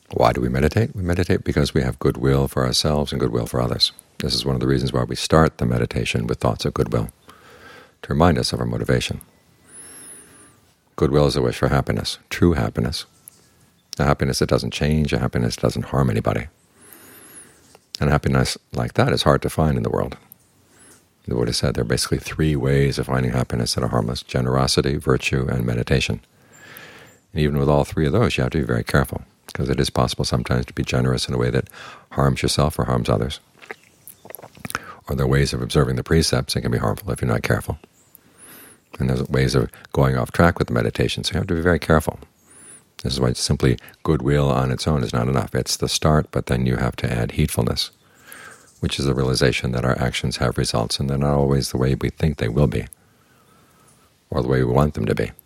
Why do we meditate? We meditate because we have goodwill for ourselves and goodwill for others. This is one of the reasons why we start the meditation with thoughts of goodwill, to remind us of our motivation. Goodwill is a wish for happiness, true happiness, a happiness that doesn't change, a happiness that doesn't harm anybody. And happiness like that is hard to find in the world. The Buddha said there are basically three ways of finding happiness that are harmless: generosity, virtue, and meditation. And even with all three of those, you have to be very careful, because it is possible sometimes to be generous in a way that harms yourself or harms others. Or there are ways of observing the precepts that can be harmful if you're not careful. And there's ways of going off track with the meditation, so you have to be very careful. This is why simply goodwill on its own is not enough. It's the start, but then you have to add heedfulness, which is the realization that our actions have results, and they're not always the way we think they will be, or the way we want them to be.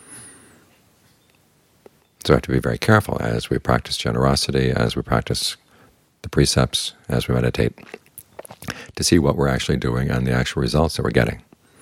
So we have to be very careful as we practice generosity, as we practice the precepts, as we meditate, to see what we're actually doing and the actual results that we're getting.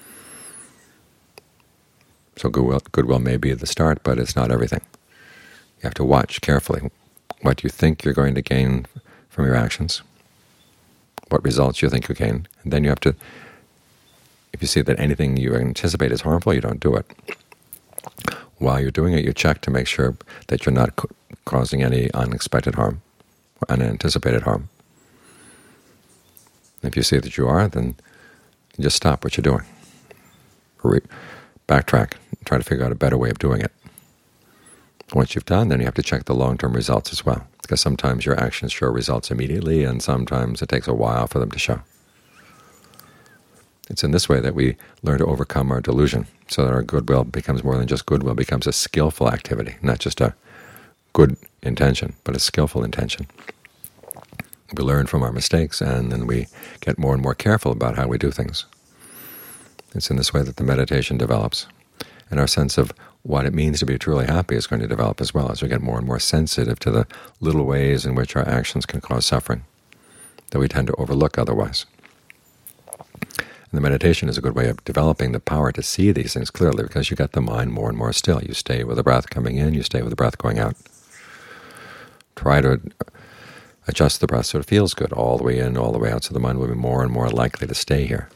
So goodwill may be the start, but it's not everything. You have to watch carefully what you think you're going to gain from your actions, what results you think you gain, and then you have to, if you see that anything you anticipate is harmful, you don't do it. While you're doing it, you check to make sure that you're not causing any unexpected harm, or unanticipated harm. If you see that you are, then you just stop what you're doing. Backtrack, try to figure out a better way of doing it. Once you've done, then you have to check the long-term results as well, because sometimes your actions show results immediately, and sometimes it takes a while for them to show. It's in this way that we learn to overcome our delusion, so that our goodwill becomes more than just goodwill, becomes a skillful activity, not just a good intention, but a skillful intention. We learn from our mistakes, and then we get more and more careful about how we do things. It's in this way that the meditation develops, and our sense of what it means to be truly happy is going to develop as well, as we get more and more sensitive to the little ways in which our actions can cause suffering that we tend to overlook otherwise. And the meditation is a good way of developing the power to see these things clearly, because you get the mind more and more still. You stay with the breath coming in, you stay with the breath going out. Try to adjust the breath so it feels good all the way in, all the way out, so the mind will be more and more likely to stay here.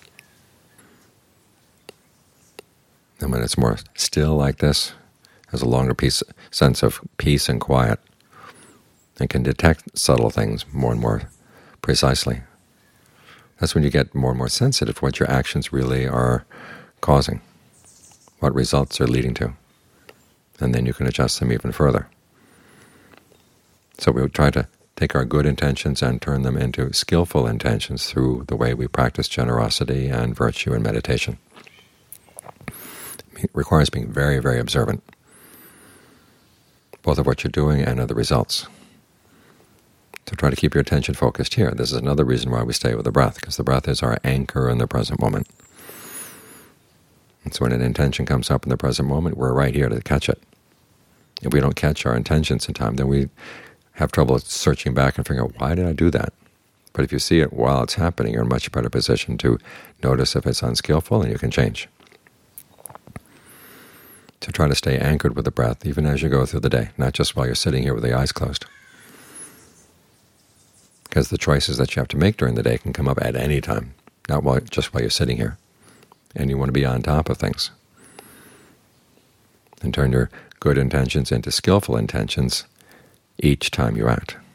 And when it's more still like this, has a longer sense of peace and quiet, and can detect subtle things more and more precisely. That's when you get more and more sensitive to what your actions really are causing, what results are leading to, and then you can adjust them even further. So we would try to take our good intentions and turn them into skillful intentions through the way we practice generosity and virtue and meditation. It requires being very, very observant, both of what you're doing and of the results. So try to keep your attention focused here. This is another reason why we stay with the breath, because the breath is our anchor in the present moment. And so when an intention comes up in the present moment, we're right here to catch it. If we don't catch our intentions in time, then we have trouble searching back and figuring out, why did I do that? But if you see it while it's happening, you're in a much better position to notice if it's unskillful, and you can change. To try to stay anchored with the breath even as you go through the day, not just while you're sitting here with the eyes closed. Because the choices that you have to make during the day can come up at any time, not just while you're sitting here. And you want to be on top of things. And turn your good intentions into skillful intentions each time you act.